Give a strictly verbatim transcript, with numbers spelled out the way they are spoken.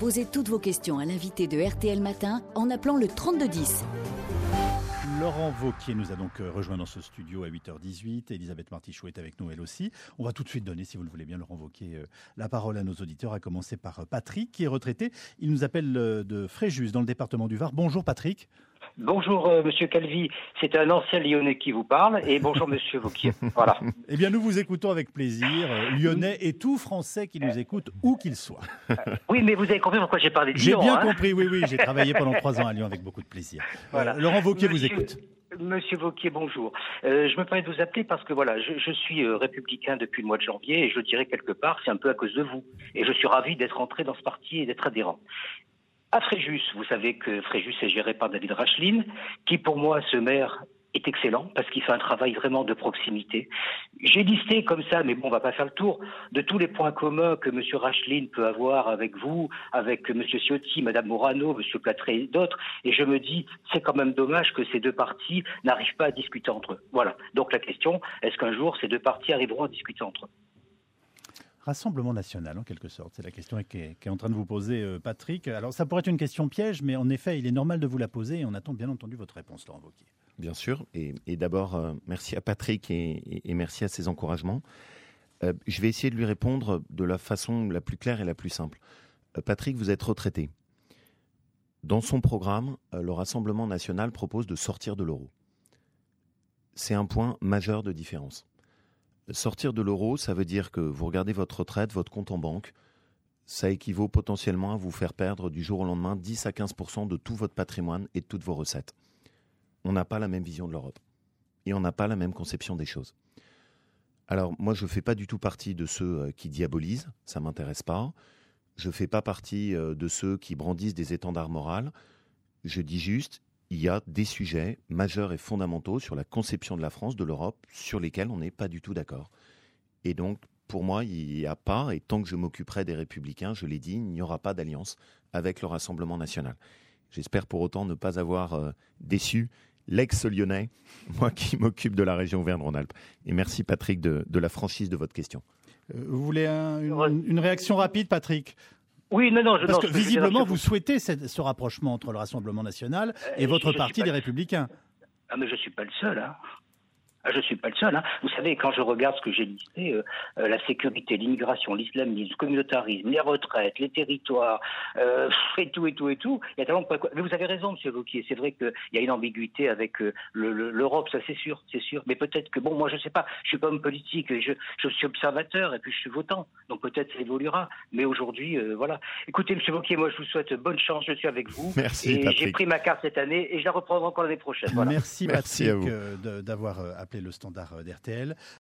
Posez toutes vos questions à l'invité de R T L Matin en appelant le trente-deux dix. Laurent Wauquiez nous a donc rejoint dans ce studio à huit heures dix-huit. Elisabeth Martichoux est avec nous, elle aussi. On va tout de suite donner, si vous le voulez bien, Laurent Wauquiez, la parole à nos auditeurs, à commencer par Patrick, qui est retraité. Il nous appelle de Fréjus, dans le département du Var. Bonjour Patrick. Bonjour euh, Monsieur Calvi, c'est un ancien Lyonnais qui vous parle, et bonjour Monsieur Wauquiez. Voilà. Eh bien, nous vous écoutons avec plaisir, euh, Lyonnais et tout Français qui nous écoute, où qu'il soit. Euh, oui, mais vous avez compris pourquoi j'ai parlé de Lyon. J'ai bien hein compris, oui, oui, j'ai travaillé pendant trois ans à Lyon avec beaucoup de plaisir. Voilà. Euh, Laurent Wauquiez Monsieur... vous écoute. Monsieur Wauquiez, bonjour. Euh, je me permets de vous appeler parce que voilà, je, je suis euh, républicain depuis le mois de janvier, et je dirais quelque part, c'est un peu à cause de vous. Et je suis ravi d'être entré dans ce parti et d'être adhérent. À Fréjus, vous savez que Fréjus est géré par David Racheline, qui pour moi, ce maire, est excellent parce qu'il fait un travail vraiment de proximité. J'ai listé comme ça, mais bon, on va pas faire le tour, de tous les points communs que M. Racheline peut avoir avec vous, avec M. Ciotti, Mme Morano, M. Platré et d'autres, et je me dis, c'est quand même dommage que ces deux partis n'arrivent pas à discuter entre eux. Voilà. Donc la question, est-ce qu'un jour ces deux partis arriveront à discuter entre eux ? Rassemblement national, en quelque sorte. C'est la question qui est, qui est en train de vous poser euh, Patrick. Alors, ça pourrait être une question piège, mais en effet, il est normal de vous la poser et on attend bien entendu votre réponse, Laurent Wauquiez. Bien sûr. Et, et d'abord, euh, merci à Patrick et, et, et merci à ses encouragements. Euh, je vais essayer de lui répondre de la façon la plus claire et la plus simple. Euh, Patrick, vous êtes retraité. Dans son programme, euh, le Rassemblement national propose de sortir de l'euro. C'est un point majeur de différence. Sortir de l'euro, ça veut dire que vous regardez votre retraite, votre compte en banque, ça équivaut potentiellement à vous faire perdre du jour au lendemain dix à quinze pour cent de tout votre patrimoine et de toutes vos recettes. On n'a pas la même vision de l'Europe et on n'a pas la même conception des choses. Alors moi, je ne fais pas du tout partie de ceux qui diabolisent, ça ne m'intéresse pas. Je ne fais pas partie de ceux qui brandissent des étendards moraux. Je dis juste, il y a des sujets majeurs et fondamentaux sur la conception de la France, de l'Europe, sur lesquels on n'est pas du tout d'accord. Et donc, pour moi, il n'y a pas, et tant que je m'occuperai des Républicains, je l'ai dit, il n'y aura pas d'alliance avec le Rassemblement national. J'espère pour autant ne pas avoir euh, déçu l'ex-lyonnais, moi qui m'occupe de la région Auvergne-Rhône-Alpes. Et merci Patrick de, de la franchise de votre question. Euh, vous voulez un, une, une réaction rapide, Patrick ? Oui, non, non. Je, Parce non, que je, visiblement, je, je, vous souhaitez ce, ce rapprochement entre le Rassemblement national et euh, votre je, parti des Républicains. Ah, mais je ne suis pas le seul, hein. Je ne suis pas le seul. Hein. Vous savez, quand je regarde ce que j'ai listé, euh, euh, la sécurité, l'immigration, l'islamisme, le communautarisme, les retraites, les territoires, euh, et tout, et tout, et tout, il y a tellement de points. Mais vous avez raison, M. Wauquiez. C'est vrai qu'il y a une ambiguïté avec euh, le, le, l'Europe, ça c'est sûr, c'est sûr. Mais peut-être que, bon, moi je ne sais pas, je ne suis pas homme politique, je, je suis observateur et puis je suis votant. Donc peut-être ça évoluera. Mais aujourd'hui, euh, voilà. Écoutez, M. Wauquiez, moi je vous souhaite bonne chance, je suis avec vous. Merci, et Patrick. J'ai pris ma carte cette année et je la reprendrai encore l'année prochaine. Voilà. Merci, Merci Patrick, euh, de, d'avoir appelé le standard d'R T L.